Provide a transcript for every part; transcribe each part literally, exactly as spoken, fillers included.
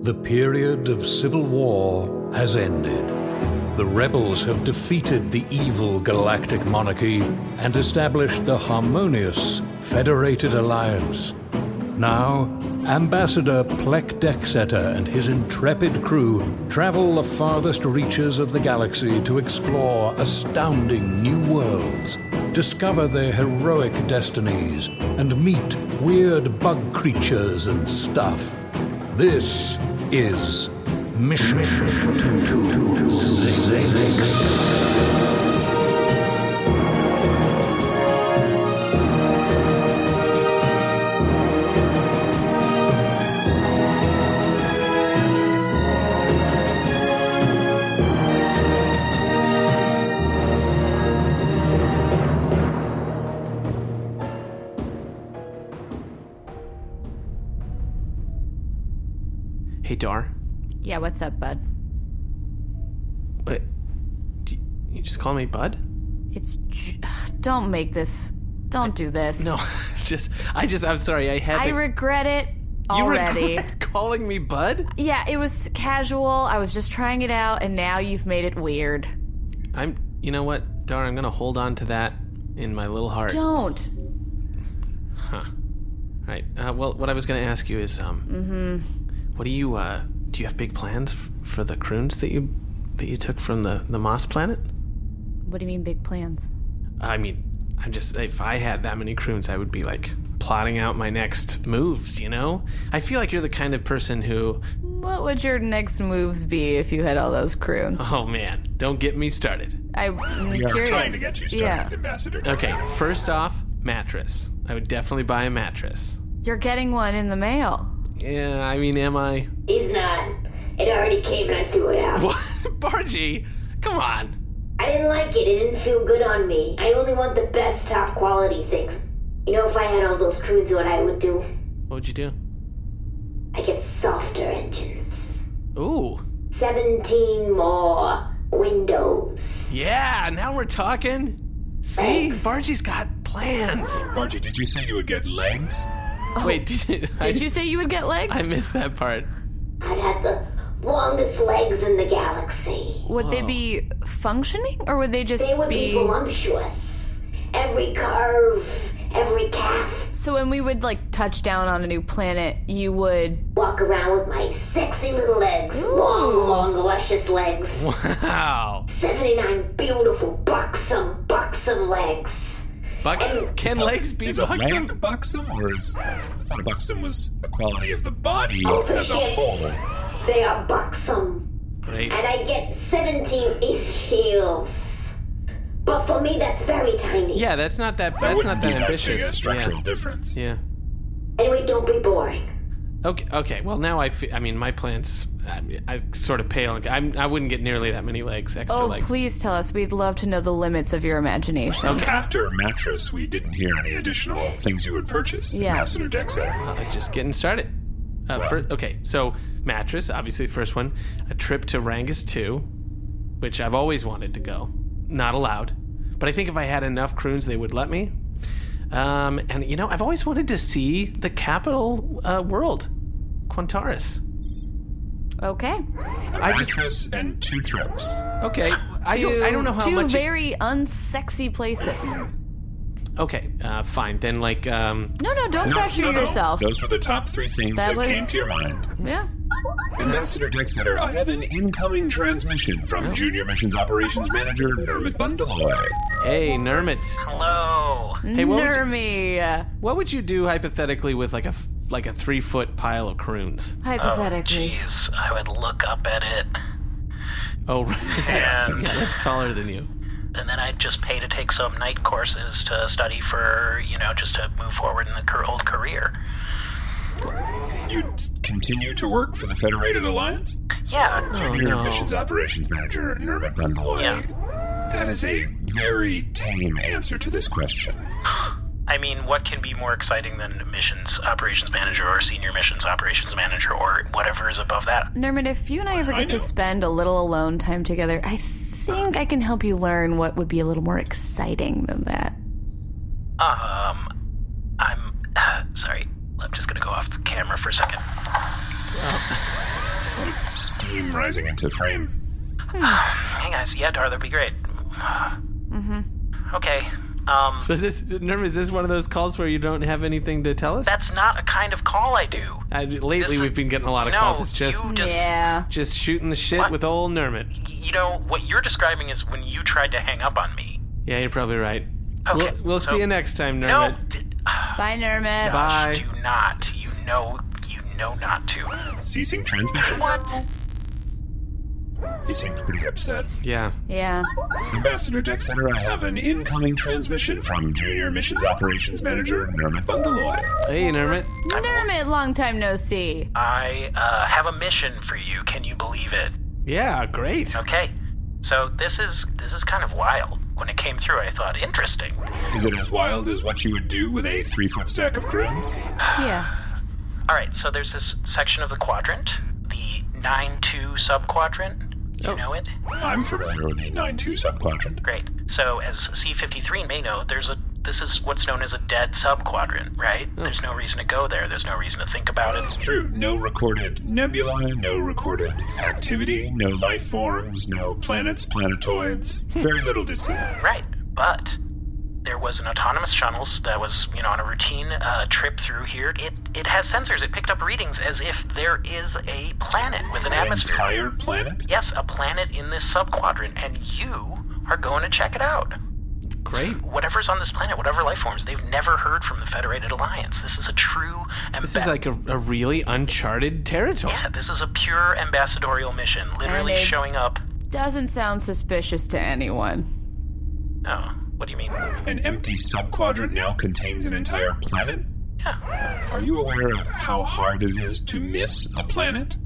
The period of civil war has ended. The rebels have defeated the evil galactic monarchy and established the harmonious Federated Alliance. Now, Ambassador Plek Dexeter and his intrepid crew travel the farthest reaches of the galaxy to explore astounding new worlds, discover their heroic destinies, and meet weird bug creatures and stuff. This is Mission to Zing. Hey, Dar. Yeah, what's up, bud? Wait, do you, you just call me Bud? It's... J- don't make this... Don't do this. No, just... I just... I'm sorry, I had I to... regret it you already. regret calling me Bud? Yeah, it was casual. I was just trying it out, and now you've made it weird. I'm... You know what, Dar, I'm gonna hold on to that in my little heart. Don't. Huh. Right, uh, well, what I was gonna ask you is, um... Mm-hmm. What do you, uh... Do you have big plans f- for the croons that you that you took from the, the Moss planet? What do you mean, big plans? I mean, I'm just... If I had that many croons, I would be, like, plotting out my next moves, you know? I feel like you're the kind of person who... What would your next moves be if you had all those croon? Oh, man. Don't get me started. I'm we curious. are trying to get you started, yeah. Ambassador. Okay, first off, mattress. I would definitely buy a mattress. You're getting one in the mail. Yeah, I mean, am I? He's not. It already came and I threw it out. What? Bargy, come on. I didn't like it. It didn't feel good on me. I only want the best top quality things. You know, if I had all those croons, what I would do? What would you do? I get softer engines. Ooh. seventeen more windows. Yeah, now we're talking. See, Bargy's got plans. Bargy, did you say you would get legs? Oh, Wait, did, did I, you say you would get legs? I missed that part. I'd have the longest legs in the galaxy. Would they Whoa. be functioning, or would they just They would be voluptuous. Every curve, every calf. So when we would, like, touch down on a new planet, you would... Walk around with my sexy little legs. Ooh. Long, long, luscious legs. Wow. seventy-nine beautiful, buxom, buxom legs. Buck, can legs be Is a buxom? leg buxom, or is... I thought a buxom was the quality of the body Oh, for as a shit. whole. They are buxom. Great. And I get seventeen-inch heels. But for me, that's very tiny. Yeah, that's not that. That That's wouldn't not that be that ambitious. big a structural yeah. difference. Yeah. Anyway, don't be boring. Okay. Okay. Well, now I. Fe- I mean, my plans. I, I sort of pale. I'm, I wouldn't get nearly that many legs. Extra Oh, legs. please tell us. We'd love to know the limits of your imagination. Okay. After mattress, we didn't hear any additional things you would purchase. Yeah. Ambassador Dexter. Well, it's just getting started. Uh, Well. fir- okay, so mattress, obviously the first one. A trip to Rangus two, which I've always wanted to go. Not allowed. But I think if I had enough croons, they would let me. Um, and, you know, I've always wanted to see the capital uh, world, Quantaris. Okay. A I just- mattress and two trips. Okay, I Two, don't, I don't know how two much... it- very unsexy places. okay, uh, fine. Then, like, um... No, no, don't No, pressure no, no. yourself. Those were the top three things That that, was- came to your mind. Yeah. Ambassador Dexter, I have an incoming transmission from Oh. Junior Missions Operations Manager Nermit Bundaloy. Hey, Nermit. Hello. Hey, what would, you, Nermy. what would you do, hypothetically, with, like, a, f- like a three-foot pile of croons? Hypothetically. Oh, jeez. I would look up at it, Oh, right. That's, And- yeah, that's taller than you. and then I'd just pay to take some night courses to study for, you know, just to move forward in the car- old career. You'd continue to work for the Federated Alliance? Yeah. Junior no. Missions Operations Manager Nermit Bundaloy. Yeah. That is a very tame answer to this question. I mean, what can be more exciting than missions operations manager or senior missions operations manager or whatever is above that? Nerman, if you and I ever I get to know. spend a little alone time together, I think I can help you learn what would be a little more exciting than that. Um, I'm uh, sorry. I'm just gonna go off the camera for a second. steam rising into frame. Hey guys, yeah, Dar, that'd be great. Mm-hmm. Okay. Um, So is this, Nerm, is this one of those calls where you don't have anything to tell us? that's not a kind of call I do. Uh, lately, This is- we've been getting a lot of no, calls. It's just you just, Yeah. just shooting the shit What? with old Nermit. You know, what you're describing is when you tried to hang up on me. Yeah, you're probably right. Okay, We'll, we'll so- see you next time, No, Nermit. d- Bye, Nermit. Bye. do not. You know, you know not to. Ceasing transmission. What? He seemed pretty upset. Yeah. Yeah. Ambassador Dexeter, I have an incoming transmission from Junior Missions Operations Manager Nermit Bundaloy. Hey, Nermit. Nermit, long time no see. I uh, have a mission for you. Can you believe it? Yeah, great. Okay. So this is this is kind of wild. When it came through, I thought, interesting. Is it as wild as what you would do with a three-foot stack of croons? Yeah. All right, so there's this section of the quadrant, the nine two subquadrant. You Oh. know it? I'm familiar with the nine two subquadrant. Great. So as C fifty-three may know, there's a this is what's known as a dead subquadrant, right? Oh. There's no reason to go there. There's no reason to think about It's it. true. No recorded nebula, no recorded activity, no life forms, no planets, planetoids. Very little to see. Right. But there was an autonomous shuttle that was, you know, on a routine uh, trip through here. It it has sensors. It picked up readings as if there is a planet with an An atmosphere. entire planet? Yes, a planet in this subquadrant, and you are going to check it out. Great. Whatever's on this planet, whatever life forms, they've never heard from the Federated Alliance. This is a true... This is like a, a really uncharted territory. Yeah, this is a pure ambassadorial mission. Literally And it- showing up... Doesn't sound suspicious to anyone. Oh, what do you mean? An empty subquadrant now contains an entire planet? Yeah. Are you aware of how hard it is to miss a planet?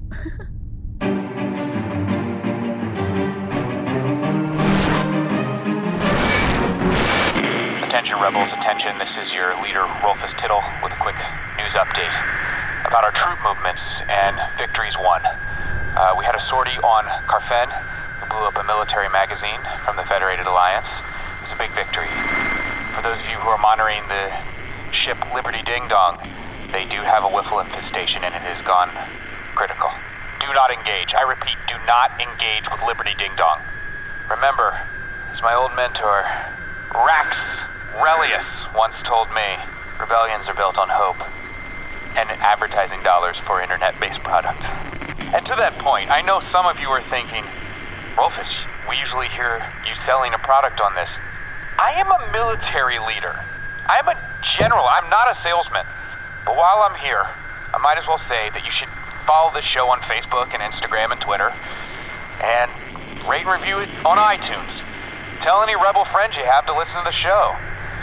Attention rebels, attention, this is your leader, Rolfus Tittle, with a quick news update about our troop movements and victories won. Uh, we had a sortie on Carfen, who blew up a military magazine from the Federated Alliance. It was a big victory. For those of you who are monitoring the ship Liberty Ding Dong, they do have a Whiffle infestation and it has gone critical. Do not engage. I repeat, do not engage with Liberty Ding Dong. Remember, as my old mentor, Rax Relius once told me, rebellions are built on hope and advertising dollars for internet-based products. And to that point, I know some of you are thinking, Rolfus, we usually hear you selling a product on this. I am a military leader. I am a general. I'm not a salesman. But while I'm here, I might as well say that you should follow this show on Facebook and Instagram and Twitter, and rate and review it on iTunes. Tell any rebel friends you have to listen to the show.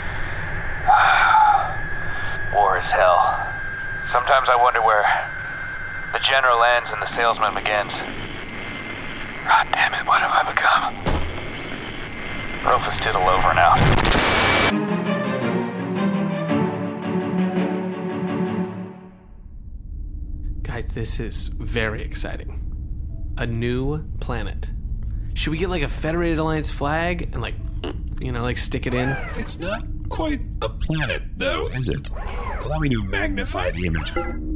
War is hell. Sometimes I wonder where the general ends and the salesman begins. God damn it, what have I become? Rolfus Tittle over and out. Guys, this is very exciting. A new planet. Should we get like a Federated Alliance flag and like, you know, like stick it in? It's not quite a planet, though, is it? Allow me to magnify the image.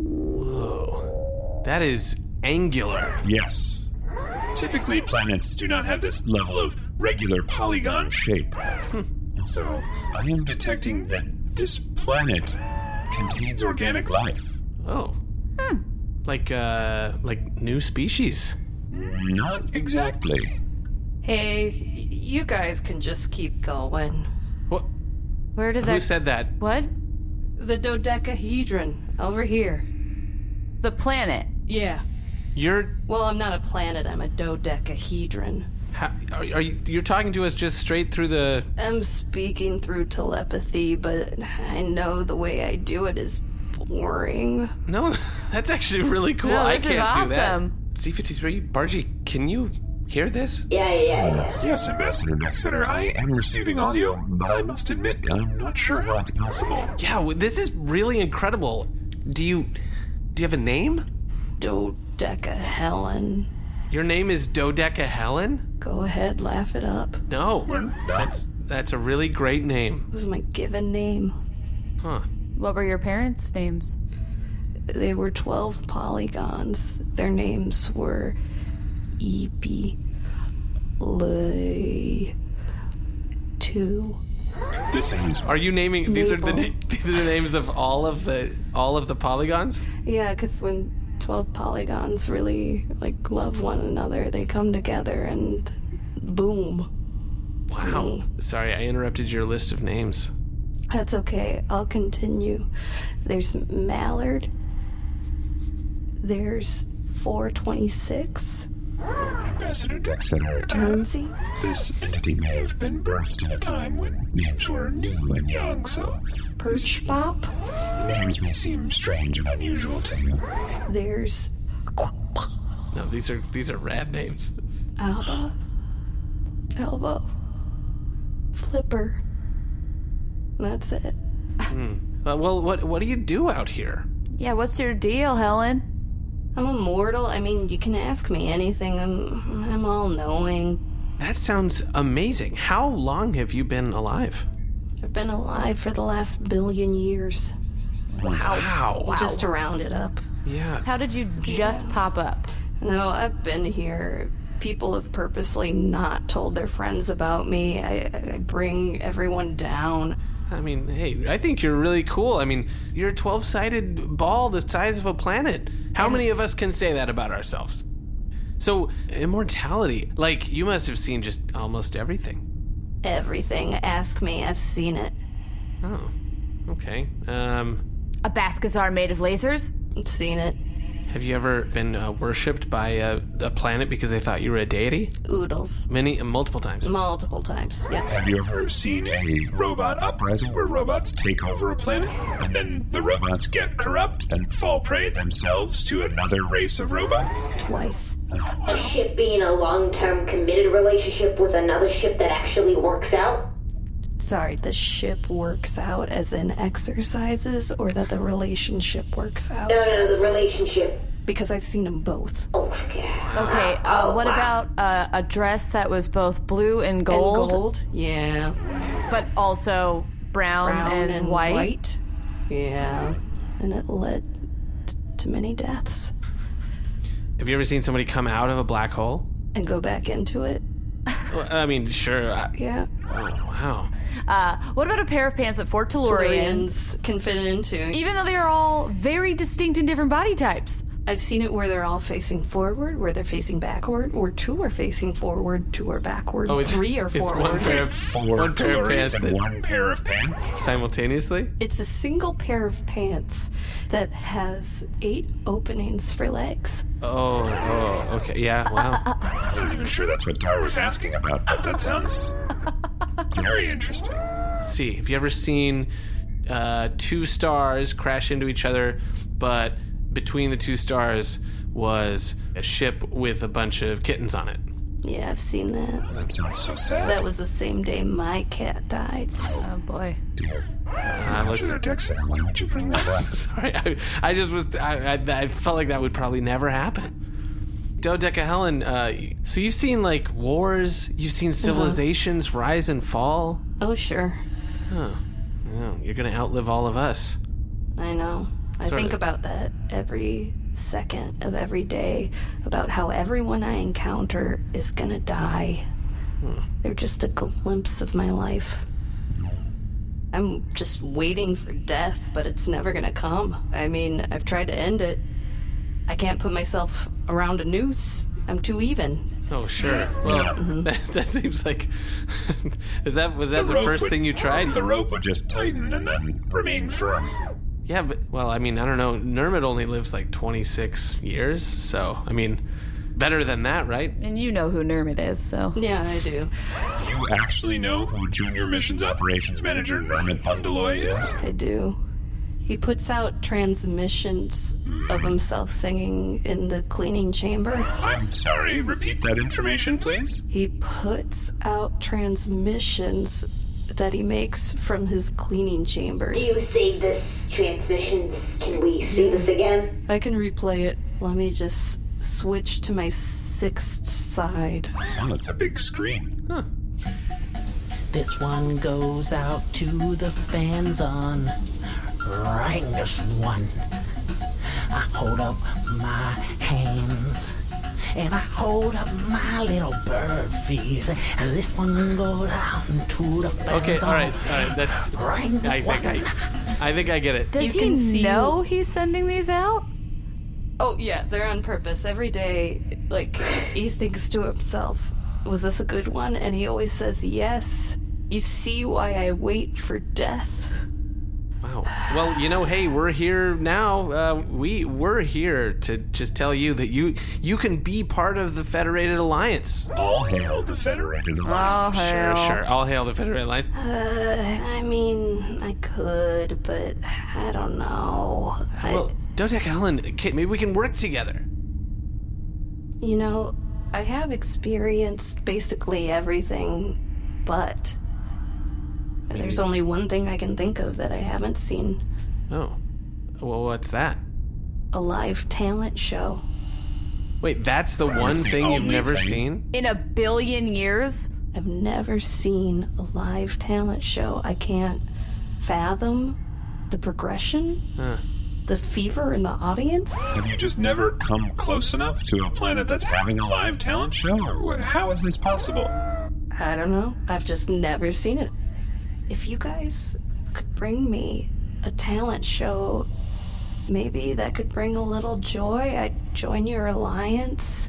Whoa. That is angular. Yes. Typically, planets do not have this level of regular polygon shape. Also, I am detecting that this planet contains organic life. Oh. Like, uh, like new species. Not exactly. Hey, y- you guys can just keep going. What? Where did Who that... said that? What? The dodecahedron, over here. The planet. Yeah. You're, Well, I'm not a planet, I'm a dodecahedron. how, are, are you, you're talking to us just straight through the, I'm speaking through telepathy, but I know the way I do it is boring. no, that's actually really cool. No, I this is can't do awesome. that. C fifty-three, Bargy, can you hear this? Yeah, yeah, yeah. Yes, Ambassador Nexeter, I am receiving audio, but I must admit, I'm not sure how it's possible. Yeah, w- this is really incredible. Do you, do you have a name? Dodecahelen. Your name is Dodeca Helen? Go ahead, laugh it up. No, We're not- that's that's a really great name. It was my given name. Huh? What were your parents' names? They were twelve polygons. Their names were Epi, Lay, Two. This is. Are you naming these Maple. are the na- these are the names of all of the all of the polygons? Yeah, because when twelve polygons really, like, love one another, they come together and boom. It's Wow. me. Sorry, I interrupted your list of names. That's okay. I'll continue. There's Mallard. There's four twenty-six. Ambassador Dexter, Guernsey. this entity may have been birthed in a time when names were new and young, so Perch Bop. names may seem strange and unusual to you. There's No, these are these are rad names. Alba. Elbow. Flipper. That's it. Uh, well, what what do you do out here? Yeah, what's your deal, Helen? I'm immortal. I mean, you can ask me anything. I'm, I'm all-knowing. That sounds amazing. How long have you been alive? I've been alive for the last billion years. Wow. Just to round it up. Yeah. How did you just pop up? No, I've been here. People have purposely not told their friends about me. I, I bring everyone down. I mean, hey, I think you're really cool. I mean, you're a twelve-sided ball the size of a planet. How many of us can say that about ourselves? So, immortality. Like, you must have seen just almost everything. Everything. Ask me. I've seen it. Oh, okay. Um, A Bathkazar made of lasers? I've seen it. have you ever been uh, worshipped by a, a planet because they thought you were a deity? Oodles. Many, uh, multiple times. Multiple times. Yeah. Have you ever seen a robot uprising where robots take over a planet and then the robots get corrupt and fall prey themselves to another race of robots? Twice. A ship being a long-term committed relationship with another ship that actually works out? Sorry, the ship works out as in exercises, or that the relationship works out? No, no, no, the relationship. Because I've seen them both. Oh, God. Okay, uh, Oh, what wow. about uh, a dress that was both blue and gold, And gold? Yeah. but also brown, Brown and, and white? white? Yeah. And it led t- to many deaths. Have you ever seen somebody come out of a black hole? And go back into it? Well, I mean, sure. I, Yeah. oh, wow. Uh, what about a pair of pants that Fort Tellurian, Tellurians can fit into. even though they are all very distinct and different body types? I've seen it where they're all facing forward, where they're facing backward, or two are facing forward, two are backward, Oh, it's, three are it's forward. one pair of, Four one pair of Tellurians pants and that one pair of pants? simultaneously? It's a single pair of pants that has eight openings for legs. Oh, oh, okay. Yeah, wow. I'm not even sure that's what Dar was asking about, but that sounds very interesting. Let's see. Have you ever seen uh, two stars crash into each other, but between the two stars was a ship with a bunch of kittens on it? Yeah, I've seen that. That sounds so sad. That was the same day my cat died. Oh boy. Dear. Uh, let's, Ambassador Dexter, why would you bring that up? sorry, I, I just was. I, I, I felt like that would probably never happen. Dodeca Helen, uh, so you've seen like wars, you've seen civilizations rise and fall. Oh, sure. Oh, well, you're gonna outlive all of us. I know. I Sort think of. about that every second of every day, about how everyone I encounter is gonna die. They're just a glimpse of my life. I'm just waiting for death, but it's never gonna come. I mean, I've tried to end it. I can't put myself around a noose. I'm too even. Oh, sure. Well, Yeah. that, that seems like. is that was that the, rope first would- thing you tried? The rope would just tighten and then remain firm. Yeah, but well, I mean, I don't know. Nermit only lives like twenty-six years, so I mean, better than that, right? And you know who Nermit is, so. Yeah, I do. You actually know who Junior Missions Operations Manager Nermit Pundeloy is? I do. He puts out transmissions of himself singing in the cleaning chamber. I'm sorry, repeat that information, please? He puts out transmissions that he makes from his cleaning chambers. Do you save this transmissions? Can we see this again? I can replay it. Let me just switch to my sixth side. Oh, it's a big screen. This one goes out to the fans on Rangus One. I hold up my hands. And I hold up my little bird fees. And this one goes out into the fans. Okay, all right, all right. That's. Ring this I think one. I, I think I get it. Does You he can see- know he's sending these out? Oh, yeah, they're on purpose. Every day, like, he thinks to himself, was this a good one? And he always says yes. You see why I wait for death? Wow. Well, you know, hey, we're here now. Uh, we we're here to just tell you that you you can be part of the Federated Alliance. All hail the Federated Alliance. Oh, Sure, hell. sure. All hail the Federated Alliance. Uh, I mean, I could, but I don't know. I, Well, Dodeka Helen, kid, maybe we can work together. you know, I have experienced basically everything, but there's only one thing I can think of that I haven't seen. Oh, well, what's that? A live talent show. Wait, that's the one the thing you've only never thing. seen? In a billion years? I've never seen a live talent show. I can't fathom the progression, Huh. the fever in the audience. Have you just never come close enough to a planet that's having a live talent show? Or wh- how is this possible? I don't know. I've just never seen it. If you guys could bring me a talent show, maybe that could bring a little joy. I'd join your alliance.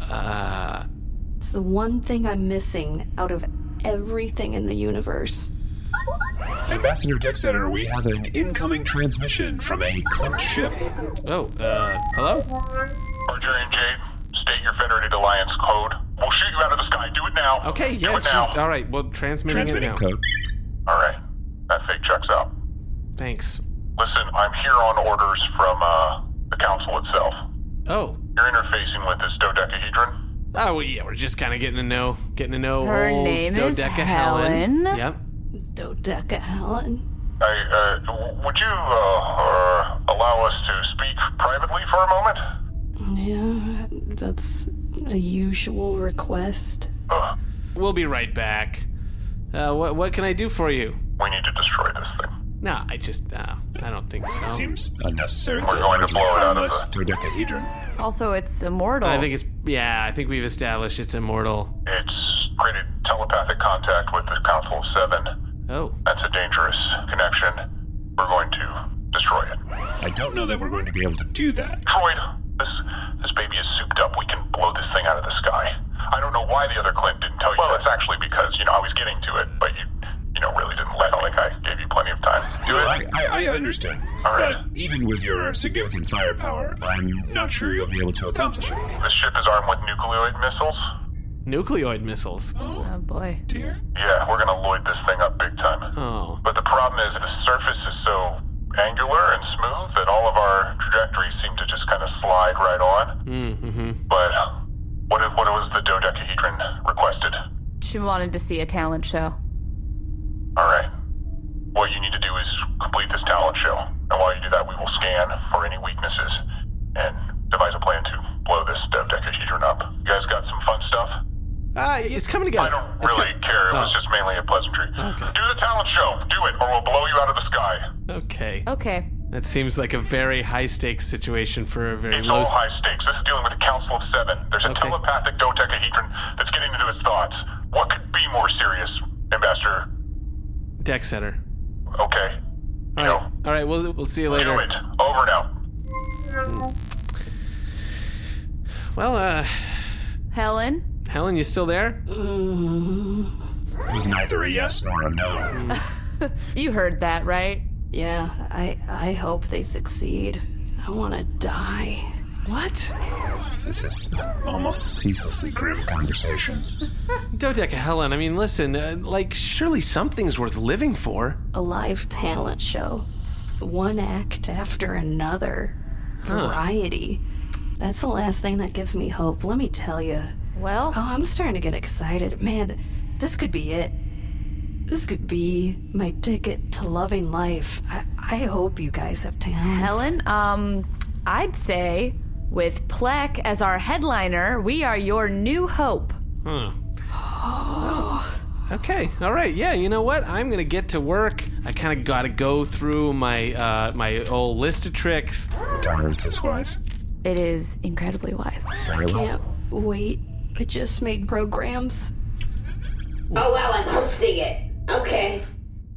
Uh, It's the one thing I'm missing out of everything in the universe. Ambassador Dexter, we have an incoming transmission from a cloaked ship. oh, uh, hello? Argerian Jade, state your Federated Alliance code. We'll shoot you out of the sky. Do it now. Okay, Do yeah, it now. just, all right, well, transmitting, Transmitting it now. code. All right. That fake checks out. Thanks. Listen, I'm here on orders from uh, the council itself. Oh. You're interfacing with this dodecahedron. Oh, well, yeah, we're just kind of getting to know, getting to know Her old name is Dodeka Helen. Yep. Dodeca Helen. I, uh, w- would you uh, uh, allow us to speak privately for a moment? Yeah, that's a usual request. Uh, We'll be right back. Uh, what what can I do for you? we need to destroy this thing. No, I just, uh, I don't think so. Seems unnecessary. We're going to blow it out of harmless the- dodecahedron. Also, it's immortal. I think it's, yeah, I think we've established it's immortal. It's created telepathic contact with the Council of Seven. Oh. That's a dangerous connection. We're going to destroy it. I don't know that we're going to be able to do that. Troy, this this baby is souped up. We can blow this thing out of the sky. I don't know why the other Clint didn't tell you. Well, it's actually because, you know, I was getting to it, but you, you know, really didn't let. Like I gave you plenty of time. Do Well, it. I, I, I understand. All right. But even with your significant firepower, I'm not sure you'll be able to accomplish it. This ship is armed with nucleoid missiles. Nucleoid missiles. Oh, boy. Dear. Yeah, we're gonna loid this thing up big time. Oh. But the problem is the surface is so angular and smooth that all of our trajectories seem to just kind of slide right on. Mm-hmm. But what what was the dodecahedron requested? She wanted to see a talent show. All right. What you need to do is complete this talent show, and while you do that, we will scan for any weaknesses and devise a plan to blow this dodecahedron up. You guys got some fun stuff? Ah, it's coming together. I don't It's really co- care. It was Oh. just mainly a pleasantry. Okay. Do the talent show. Do it, or we'll blow you out of the sky. Okay. Okay. That seems like a very high stakes situation for a very It's low. all s- high stakes. This is dealing with the Council of Seven. There's a Okay. telepathic dodecahedron that's getting into its thoughts. What could be more serious, Ambassador? Deck setter. Okay. All You right. know, All right. We'll we'll see you do later. it. Over now. Well, uh, Helen? Helen, you still there? It was neither a yes nor a no. You heard that, right? Yeah, I I hope they succeed. I want to die. What? This is almost ceaselessly grim conversation. Dodeca Helen, I mean, listen, uh, like, surely something's worth living for. A live talent show. One act after another. Variety. That's the last thing that gives me hope. Let me tell you. Well, Oh, I'm starting to get excited. Man, this could be it. This could be my ticket to loving life. I, I hope you guys have talents. Helen, um, I'd say with Plek as our headliner, we are your new hope. Hmm. Okay, all right, yeah, you know what? I'm gonna get to work. I kind of gotta go through my uh, my old list of tricks. Darn, is this wise? It is incredibly wise. Very well. Can't wait. I just made programs. Oh, wow, I'm hosting it. Okay.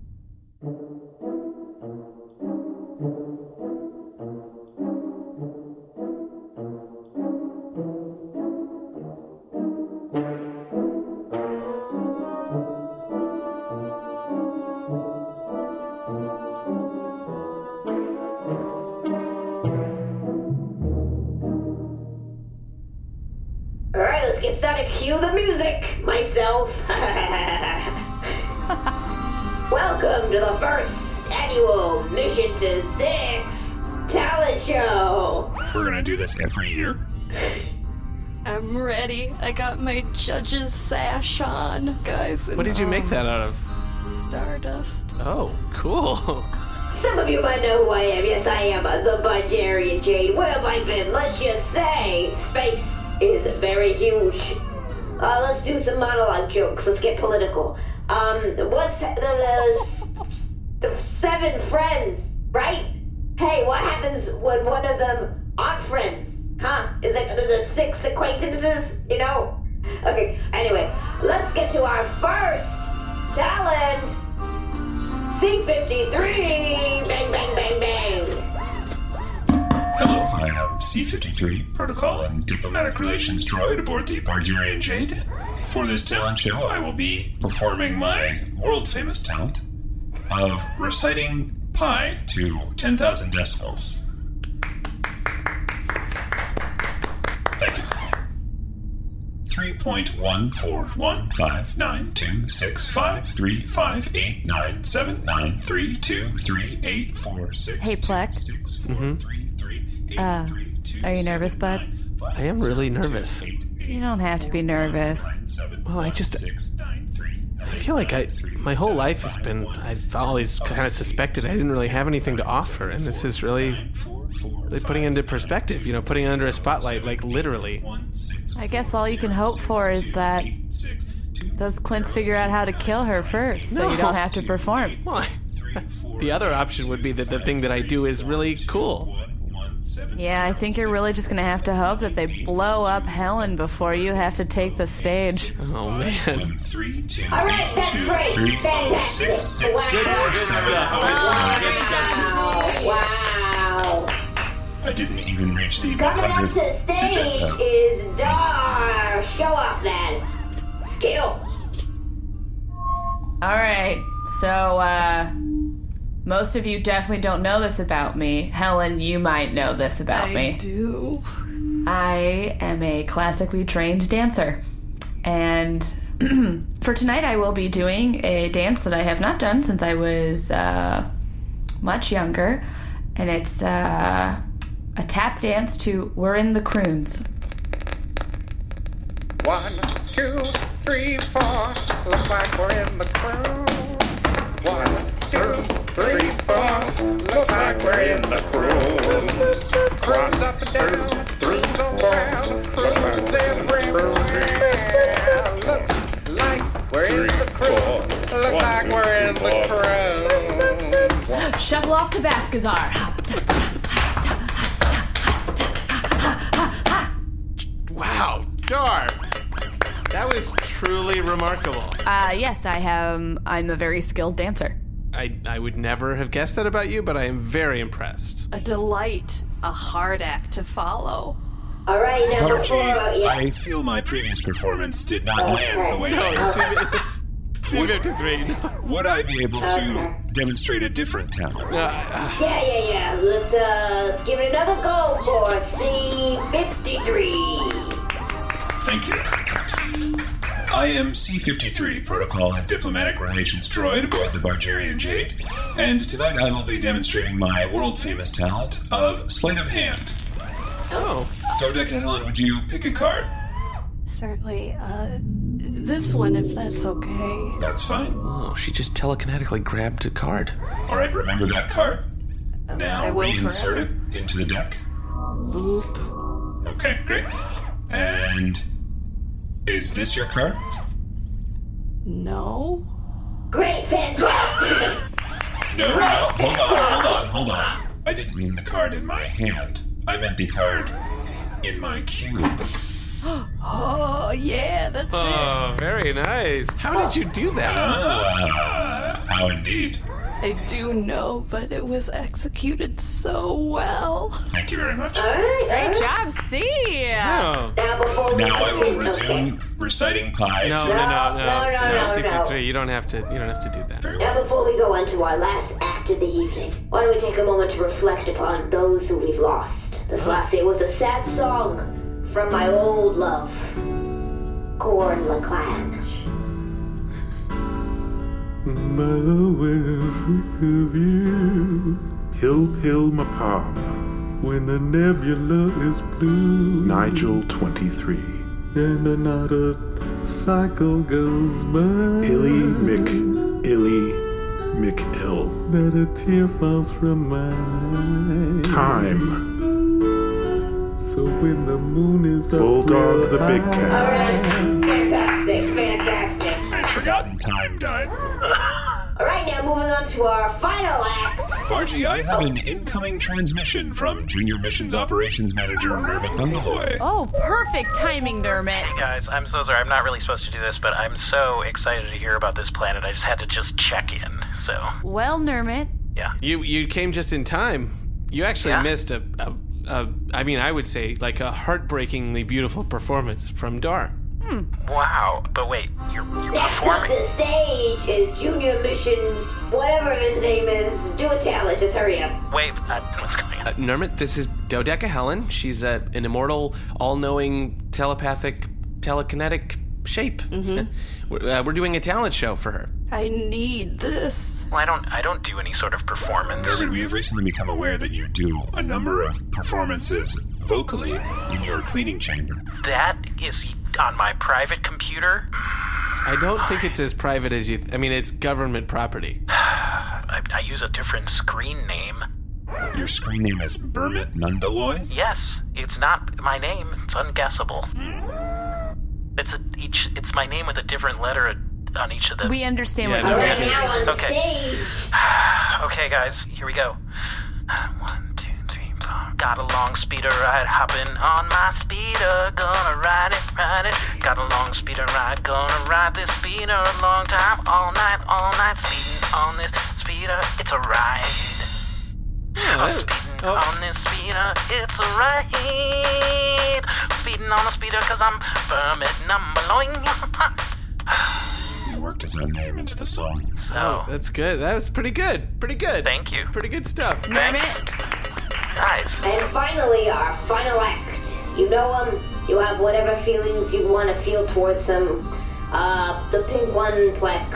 Alright, let's get started. Cue the music, myself. Welcome to the first annual Mission to Six talent show. We're gonna do this every year. I'm ready. I got my judge's sash on, guys. What did you make that out of? Stardust. Oh, cool. Some of you might know who I am. Yes, I am uh, the Barbarian Jade. Where have I been? Let's just say space is very huge. Uh, let's do some monologue jokes. Let's get political. Um, what's the, the, the seven friends, right? Hey, what happens when one of them aren't friends? Huh? Is it the six acquaintances? You know? Okay, anyway, let's get to our first talent. C fifty-three! Bang, bang, bang, bang! Hello, I am C fifty-three, Protocol and Diplomatic Relations Droid aboard the Barbarian Jade. For this talent show, I will be performing my world-famous talent of reciting pi to ten thousand decibels. Thank you. three point one four one five nine two six five three five eight nine seven nine three two three eight four six. Hey, Plek. Mm-hmm. Uh, are you nervous, bud? I am really nervous. You don't have to be nervous. Well, I just... I feel like I... My whole life has been... I've always kind of suspected I didn't really have anything to offer, and this is really... really putting it into perspective, you know, putting it under a spotlight, like literally. I guess all you can hope for is that those Clints figure out how to kill her first, so No. you don't have to perform. Well, the other option would be that the thing that I do is really cool. Yeah, I think you're really just gonna have to hope that they blow up Helen before you have to take the stage. Oh, man. Alright, that's great. Fantastic. Wow. Good stuff. Wow. Wow. I didn't even reach the Coming up to hundredth stage digit. is Dar. Show off that skill. Alright, so, uh... most of you definitely don't know this about me. Helen, you might know this about I me. do. I am a classically trained dancer. And for tonight, I will be doing a dance that I have not done since I was uh, much younger. And it's uh, a tap dance to We're in the Croons. One, two, three, four. Looks like we're in the crew. One, two, three, four. Looks like we're in the crew. Croons up and down, croons around, croons everywhere. Looks like we're in the crew. Looks like we're in the crew. Shuffle off to Bathgazar. Wow, Dar. That was truly remarkable. Uh, yes, I have. I'm a very skilled dancer. I, I would never have guessed that about you, but I am very impressed. A delight. A hard act to follow. Alright, now But before... Yeah. I feel my previous performance did not land the way No, I it's C fifty-three. Would I be able to Okay. demonstrate a different talent? Uh, uh, Yeah, yeah, yeah. Let's, uh, let's give it another go for C fifty-three. Thank you. I am C fifty-three, Protocol and Diplomatic Relations Droid aboard the Barbarian Jade, and tonight I will be demonstrating my world-famous talent of Sleight of Hand. oh. Dodeca Helen, would you pick a card? Certainly. Uh, this one, if that's okay. That's fine. Oh, she just telekinetically grabbed a card. All right, remember that card? I Now will reinsert forever. it into the deck. Boop. Okay, great. And is this your card? No. Great, fantastic! No, no, hold on, hold on, hold on. I didn't mean the card in my hand. I meant the card in my cube. Oh, yeah, that's Oh, very nice. How did you do that? Ah, how indeed. I do know, but it was executed so well. Thank you very much. All right, Great all right. job, C. Oh. Now, before we Now I will continue- resume okay. reciting pi. No, no, to- no, no, No, no, no, no, C fifty-three, no. you don't have to. You don't have to do that. Very Now, well. before we go on to our last act of the evening, why don't we take a moment to reflect upon those who we've lost this last year with a sad song from my old love, Corn LaClanche. My always think of you. Pill, pill, my palm. When the nebula is blue. Nigel twenty-three. And another cycle goes by. Illy, Mick, Illy, Mick, Ill. That a tear falls from my eye. Time. So when the moon is up, Bulldog the big cat. All right, fantastic, fantastic. I'd forgotten time died. All right, now moving on to our final act. Bargy, I have an incoming transmission from Junior Missions Operations Manager Nermit Nundaloy. Oh, perfect timing, Dermot. Hey guys, I'm so sorry. I'm not really supposed to do this, but I'm so excited to hear about this planet. I just had to just check in. So, Well, Nermit. yeah. You you came just in time. You actually Yeah. missed a, a, a, I mean, I would say like a heartbreakingly beautiful performance from Dar. Wow. But wait, you're, you're Next up performing? to stage is Junior Missions, whatever his name is. Do a talent, just hurry up. Wait, uh, what's going on? Uh, Nermit, this is Dodeca Helen. She's uh, an immortal, all-knowing, telepathic, telekinetic shape. Mm-hmm. we're, uh, we're doing a talent show for her. I need this. Well, I don't, I don't do any sort of performance. Nermit, we have recently become aware that you do a number of performances vocally in your cleaning chamber. That is on my private computer. I don't think it's as private as you... Th- I mean, it's government property. I, I use a different screen name. Your screen name is Bermit Nundaloy? Yes, it's not my name. It's unguessable. It's a each. It's my name with a different letter on each of them. We understand Yeah, what All you're right, doing. now on Okay. stage. Okay, guys, here we go. One, two, three, four. Got a long speeder ride, hopping on my speeder, gonna ride it, ride it. Got a long speeder ride, gonna ride this speeder a long time, all night, all night, speeding on this speeder. It's a ride. I'm speeding oh. on this speeder, it's a ride. I'm speeding on the speeder cause I'm Bermit Nundaloy. You worked his own name into the song. Oh, that's good. That was pretty good. Pretty good. Thank you. Pretty good stuff. Thanks. Nice. And finally, our final act. You know him. You have whatever feelings you want to feel towards him. Uh, the pink one, Plek.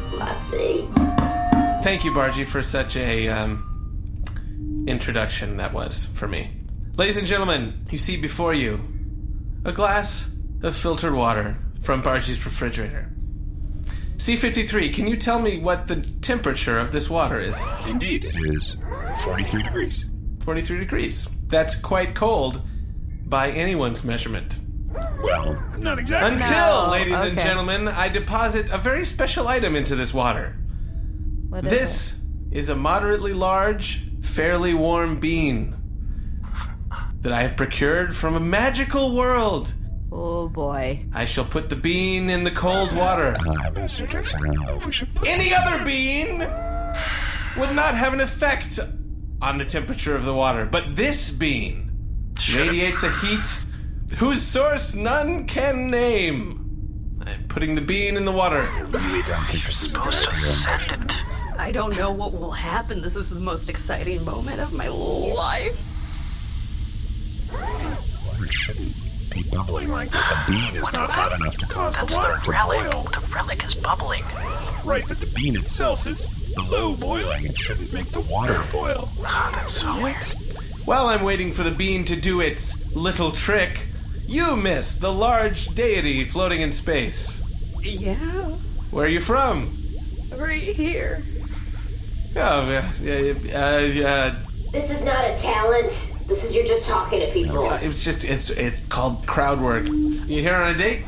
Uh, Thank you, Bargy, for such a um, introduction that was for me. Ladies and gentlemen, you see before you a glass of filtered water from Bargy's refrigerator. C fifty-three, can you tell me what the temperature of this water is? Indeed, it is forty-three degrees. forty-three degrees. That's quite cold by anyone's measurement. Well, not exactly. Until, No, ladies and okay. gentlemen, I deposit a very special item into this water. What is This is a moderately large, fairly warm bean that I have procured from a magical world. it? Oh, boy. I shall put the bean in the cold water. Uh, Master Jackson, I don't know if we should put... Any other bean would not have an effect on the temperature of the water, but this bean radiates a heat whose source none can name. I'm putting the bean in the water. I really don't think this is a good idea. Send it. I don't know what will happen. This is the most exciting moment of my life. Water shouldn't be bubbling like that. The bean is not hot enough to cause That's the water the to relic. boil. The relic is bubbling. Right, but the bean itself is below boiling. It shouldn't make the water boil. Ah, that's so weird. While I'm waiting for the bean to do its little trick, you miss the large deity floating in space. Yeah, Where are you from? right here. Oh, yeah, yeah, uh, yeah. this is not a talent. This is you're just talking to people. Uh, it's just it's it's called crowd work. You here on a date?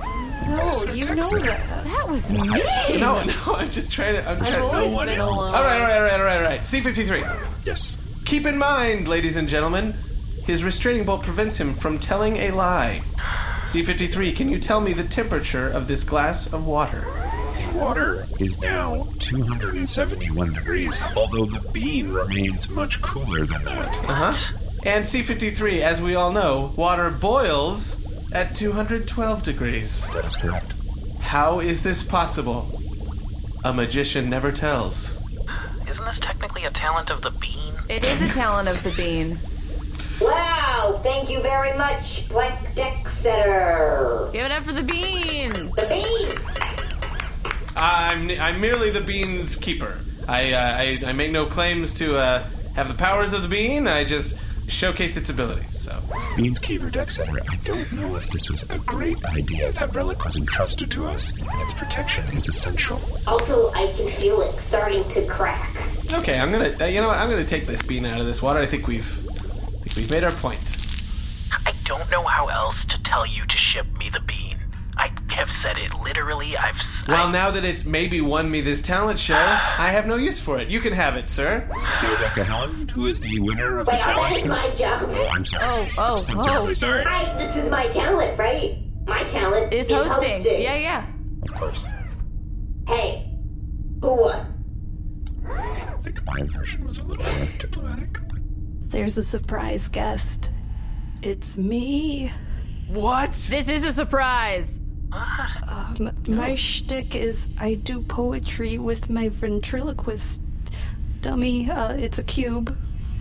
No, you know that. That was mean. No, no, I'm just trying to. I'm I've trying to. always no one been else. alone. All right, all right, all right, all right, all right. C fifty-three. Yes. Keep in mind, ladies and gentlemen, his restraining bolt prevents him from telling a lie. C fifty-three, can you tell me the temperature of this glass of water? The water is now two hundred seventy-one degrees, although the bean remains much cooler than that. Uh-huh. And C fifty-three, as we all know, water boils at two hundred twelve degrees. That is correct. How is this possible? A magician never tells. Isn't this technically a talent of the bean? It is a talent of the bean. Wow, thank you very much, Blank Deck Setter. Give it up for the bean. The bean. I'm I'm merely the bean's keeper. I uh, I, I make no claims to uh, have the powers of the bean. I just showcase its abilities. So, Bean's Keeper Dexter, I don't know if this was a great idea. That relic was entrusted to us, and its protection is essential. Also, I can feel it starting to crack. okay, I'm gonna uh, you know what? I'm gonna take this bean out of this water. I think we've I think we've made our point. I don't know how else to tell you to ship me the bean. I have said it literally. I've. s- Well, I- now that it's maybe won me this talent show, I have no use for it. You can have it, sir. Dodeca Helen, who is the winner of the Wait, that talent is show? my job. Oh, I'm sorry. Oh, oh, I'm oh. terribly sorry. I, this is my talent, right? My talent Is is hosting. Yeah, yeah. Of course. Hey, who won? I think my version was a little more diplomatic. There's a surprise guest. It's me. What? This is a surprise. Um, my shtick is I do poetry with my ventriloquist dummy. Uh, it's a cube.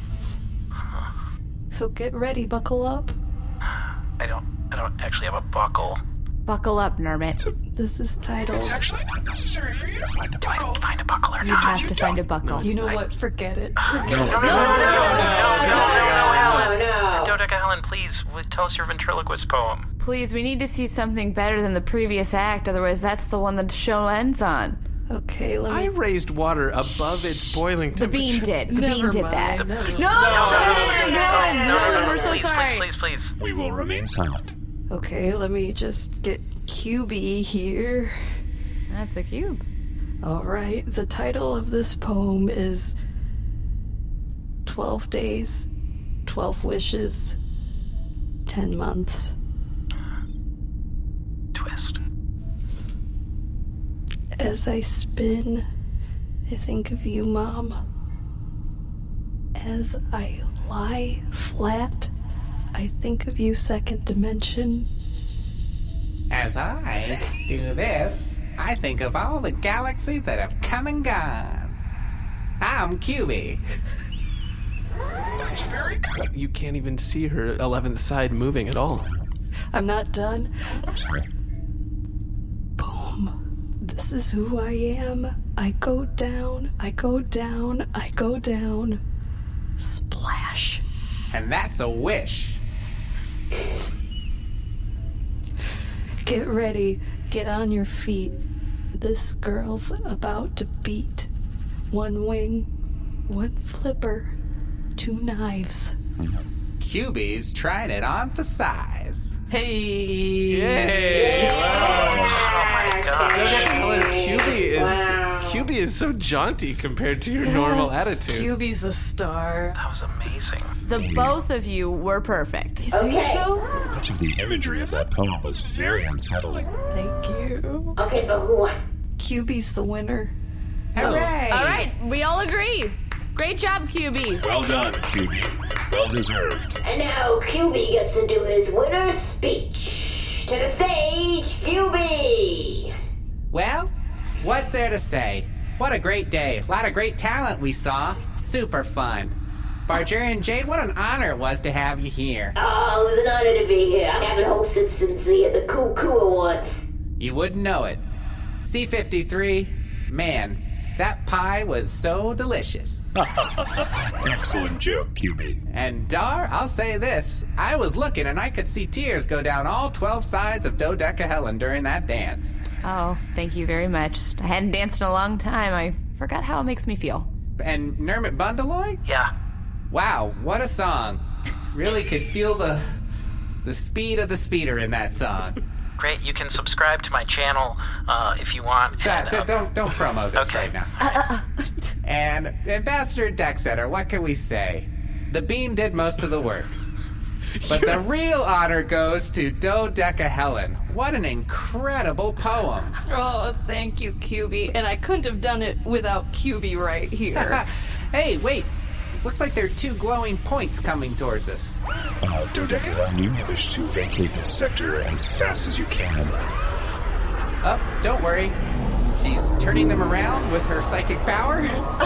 So get ready, buckle up. I don't. I don't actually have a buckle. Buckle up, Nermit. This is titled. It's actually not necessary for you to find a buckle. Find a buckle or You not. have to find a buckle. You know what? Forget it. Forget No, it. no, No, no, no, no, No, no. Dodeca Helen, please w- tell us your ventriloquist poem. Please, we need to see something better than the previous act, otherwise that's the one that the show ends on. Okay, let I me. raised water above its boiling The temperature. bean did. The Never bean did mind, that. never No, mind. no, no, no, no, no, we're so please, sorry. Please, please, please. We will remain silent. Okay, let me just get Q B here. That's a cube. All right, the title of this poem is twelve Days, twelve Wishes, ten Months. Twist. As I spin, I think of you, Mom. As I lie flat, I think of you, second dimension. As I do this, I think of all the galaxies that have come and gone. I'm Q B. That's very good. You can't even see her eleventh side moving at all. I'm not done. I'm sorry. Boom. This is who I am. I go down, I go down, I go down. Splash. And that's a wish. Get ready. Get on your feet. This girl's about to beat. One wing, one flipper, two knives. Q B's trying it on for size. Hey! Yay! Dodeca Helen, Q B is Q B is so jaunty compared to your normal attitude. Q B's the star. That was amazing. The both of you were perfect. You think Okay. so? Much of the imagery of that poem was very unsettling. Thank you. Okay, but who won? Q B's the winner. Hooray! All right, we all agree. Great job, Q B. Well done, Q B. Well deserved. And now Q B gets to do his winner's speech. To the stage, Q B! Well, what's there to say? What a great day. A lot of great talent we saw. Super fun. Bargerian Jade, what an honor it was to have you here. Oh, it was an honor to be here. I haven't hosted since the, the Cool Cool Awards. You wouldn't know it. C fifty-three, man, that pie was so delicious. Excellent joke, Q B. And Dar, I'll say this. I was looking and I could see tears go down all twelve sides of Dodeca Helen during that dance. Oh, thank you very much. I hadn't danced in a long time. I forgot how it makes me feel. And Nermit Bundaloy? Yeah. Wow, what a song. Really could feel the the speed of the speeder in that song. Great. You can subscribe to my channel uh, if you want. D- and, d- uh, don't don't promo this okay. right now. And Ambassador Dexeter, what can we say? The bean did most of the work. But the real honor goes to Dodecahelen. What an incredible poem. Oh, thank you, Q B. And I couldn't have done it without Q B right here. Hey, wait. Looks like there are two glowing points coming towards us. Uh, Dodecahelen, you may wish to vacate this sector as fast as you can. Oh, don't worry. She's turning them around with her psychic power.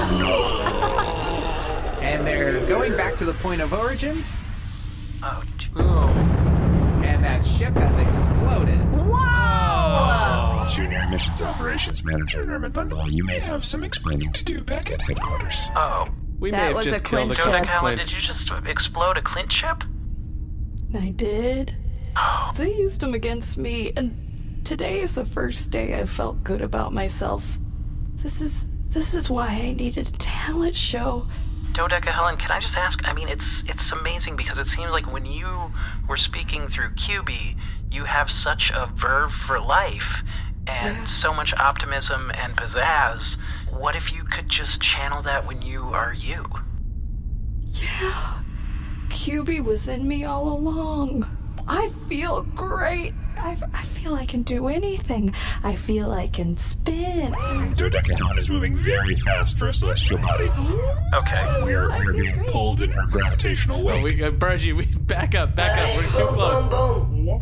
And they're going back to the point of origin. Oh. And that ship has exploded. Whoa! Junior Missions Operations Manager Nermit Bundle, you may have some explaining to do back at headquarters. Oh. We That may have was just a killed a Clint couple ship. Dodecahelen, Clints. did you just explode a Clint ship? I did. They used him against me, and today is the first day I felt good about myself. This is this is why I needed a talent show. Dodecahelen, can I just ask? I mean, it's it's amazing because it seems like when you were speaking through Q B, you have such a verve for life and so much optimism and pizzazz. What if you could just channel that when you are you? Yeah, Q B was in me all along. I feel great. I, I feel I can do anything. I feel I can spin. Dodecahelen is moving very fast for a celestial body. Okay. We're, we're being great. pulled in her gravitational Oh, wake. we got Burgie. We back up, back up. We're too close. Boom, boom.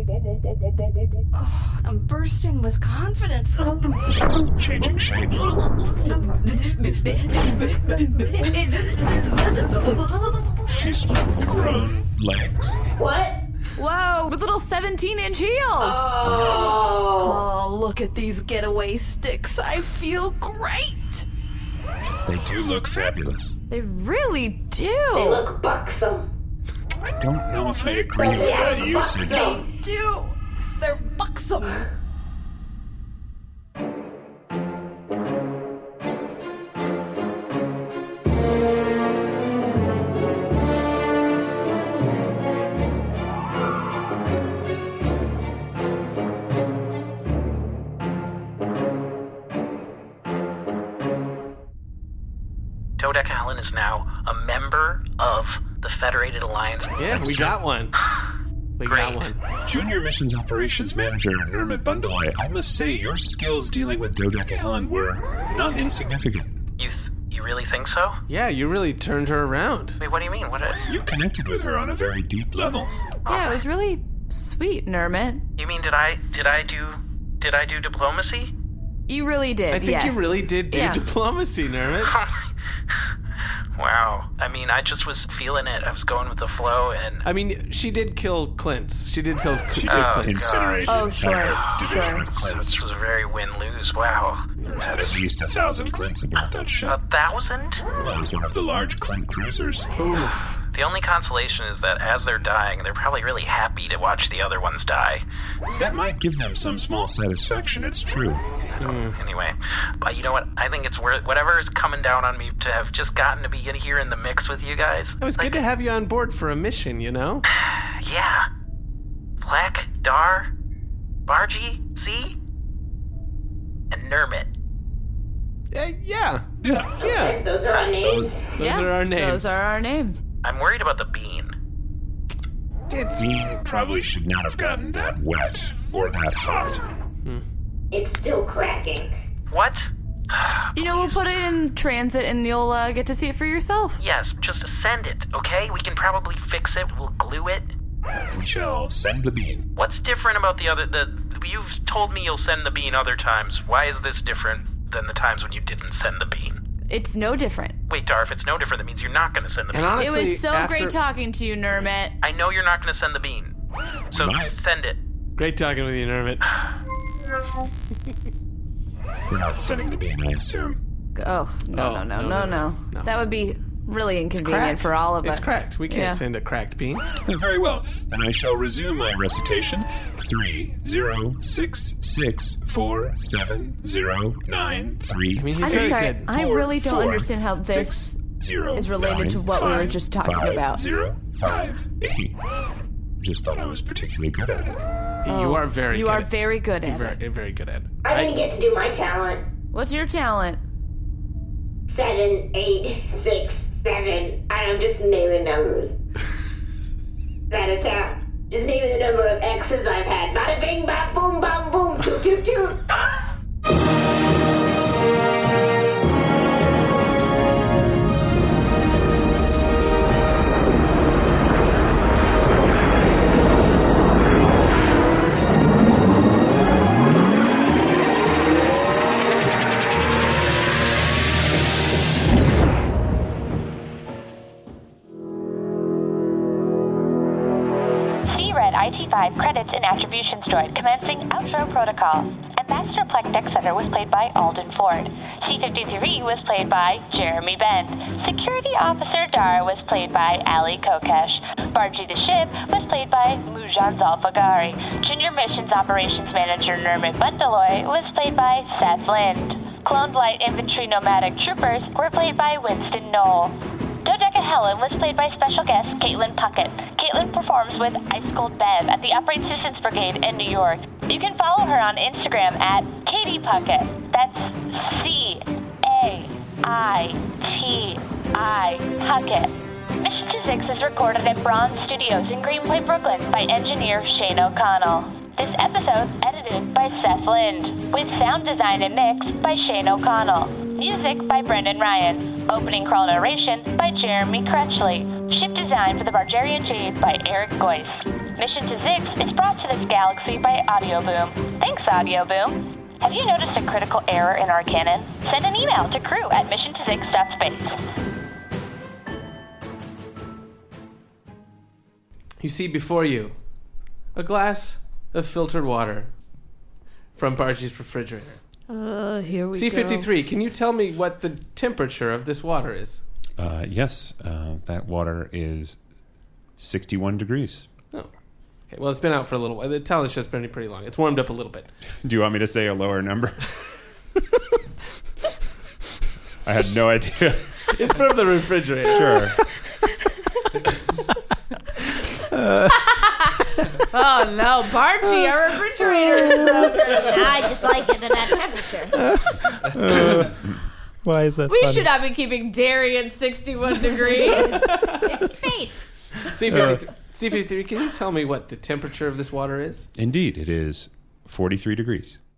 I'm bursting with confidence. She's changing shape. She's grown legs. What? Whoa, with little seventeen-inch heels. Oh. Oh, look at these getaway sticks. I feel great. They do look fabulous. They really do. They look buxom. I don't know if I agree with that usage. They do. They're buxom. Dodecahelen is now a member of the Federated Alliance. Yeah, That's we true. got one. We got one. Junior Missions Operations Manager Nermit Bundle, I must say your skills dealing with Dodecahelen were not insignificant. You th- you really think so? Yeah, you really turned her around. Wait, what do you mean? What? A- You connected with her on a very deep level. Yeah, it was really sweet, Nermit. You mean did I did I do did I do diplomacy? You really did. I think yes. you really did do Yeah. diplomacy, Nermit. Wow. I mean, I just was feeling it. I was going with the flow, and I mean, she did kill Clint's. She did kill She two did Clint's. incinerate Oh, an sure, entire division sure. of Clint's. this was a very win-lose. Wow. There was at least a thousand Clints aboard that ship. A thousand? That was one of the large Clint cruisers. Oof. The only consolation is that as they're dying, they're probably really happy to watch the other ones die. That might give them some small satisfaction, it's true. Anyway, but you know what? I think it's worth whatever is coming down on me to have just gotten to be in here in the mix with you guys. It was good to have you on board for a mission, you know? Yeah. Black, Dar, Bargy, Z, and Nermit. Uh, yeah. Yeah. Yeah. Those are our names. Those Yeah, are our names. Those are our names. I'm worried about the bean. It's Bean probably should not have gotten that wet or that hot. It's still cracking. What? You know, we'll put it in transit and you'll uh, get to see it for yourself. Yes, just send it, okay? We can probably fix it. We'll glue it. We shall send the bean. What's different about the other... the? You've told me you'll send the bean other times. Why is this different than the times when you didn't send the bean? It's no different. Wait, Dar, if it's no different, that means you're not going to send the And bean. honestly, It was so after- great talking to you, Nermit. I know you're not going to send the bean. So Right. send it. great talking with you, Nermit. We're not sending the bean, I assume. Oh, no, Oh, no, no, no, no, no, no, no. That would be really It's inconvenient cracked. for all of us. It's cracked. We can't Yeah. send a cracked bean. Very well. Then I shall resume my recitation. Three zero six six four seven zero nine three. I mean, he's I'm very sorry. good. I Four, really don't four, understand how this six, zero, is related nine, to what we were five, just talking five, about. Zero five eight. Just thought I was particularly good at it. You are very You good are at- very good You're at very, it. you're very good at it. I didn't get to do my talent. What's your talent? Seven, eight, six, seven. I'm just naming numbers. That a tap. Just naming the number of X's I've had. Bada bing, bop, boom, bom, boom, toot, toot, toot. C-Red I T five credits and attributions droid commencing outro protocol. Ambassador Plek Dexeter was played by Alden Ford. C fifty-three was played by Jeremy Bend. Security Officer Dara was played by Ali Kokesh. Bargy the Ship was played by Mujan Zalfagari. Junior Missions Operations Manager Nermit Bundaloy was played by Seth Lind. Cloned Light Infantry Nomadic Troopers were played by Winston Knoll. Dodeca Helen was played by special guest Caitlin Puckett. Caitlin performs with Ice Cold Bev at the Upright Citizens Brigade in New York. You can follow her on Instagram at Katie Puckett. That's C A I T I Puckett. Mission to Zix is recorded at Bronze Studios in Greenpoint, Brooklyn by engineer Shane O'Connell. This episode edited by Seth Lind, with sound design and mix by Shane O'Connell. Music by Brendan Ryan. Opening crawl narration by Jeremy Crutchley. Ship design for the Bargerian Jade by Eric Goyce. Mission to Zix is brought to this galaxy by Audio Boom. Thanks, Audio Boom. Have you noticed a critical error in our canon? Send an email to crew at mission to zix dot space. You see before you a glass of filtered water from Bargy's refrigerator. Uh, here we C fifty-three, go. can you tell me what the temperature of this water is? Uh, yes, uh, that water is sixty-one degrees. Oh. Okay, well, it's been out for a little while. The talent's just been pretty long. It's warmed up a little bit. Do you want me to say a lower number? I had no idea. It's from the refrigerator. Sure. Uh. Oh no, Bargy, our refrigerator is broken. I just like it at that temperature. Uh, why is that We funny? should not be keeping dairy at sixty-one degrees. It's space. C fifty-three, C fifty-three, can you tell me what the temperature of this water is? Indeed, it is forty-three degrees.